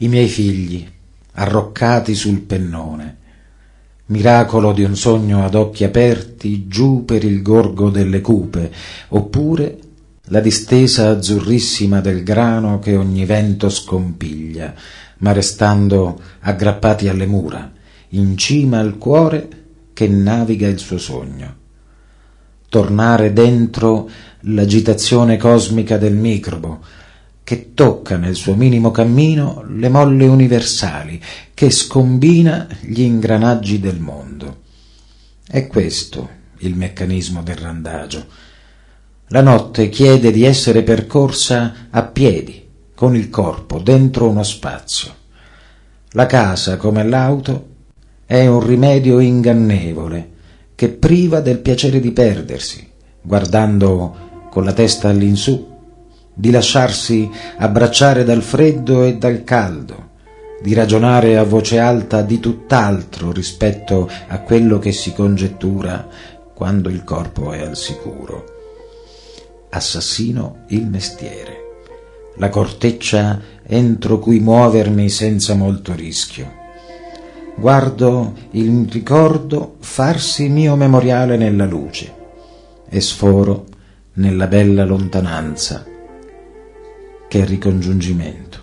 i miei figli, arroccati sul pennone, miracolo di un sogno ad occhi aperti giù per il gorgo delle cupe, oppure la distesa azzurrissima del grano che ogni vento scompiglia, ma restando aggrappati alle mura, in cima al cuore che naviga il suo sogno. Tornare dentro l'agitazione cosmica del microbo, che tocca nel suo minimo cammino le molle universali, che scombina gli ingranaggi del mondo. È questo il meccanismo del randagio. La notte chiede di essere percorsa a piedi, con il corpo, dentro uno spazio. La casa, come l'auto, è un rimedio ingannevole che priva del piacere di perdersi, guardando con la testa all'insù, di lasciarsi abbracciare dal freddo e dal caldo, di ragionare a voce alta di tutt'altro rispetto a quello che si congettura quando il corpo è al sicuro. Assassino il mestiere, la corteccia entro cui muovermi senza molto rischio. Guardo il ricordo farsi mio memoriale nella luce e sforo nella bella lontananza che è ricongiungimento.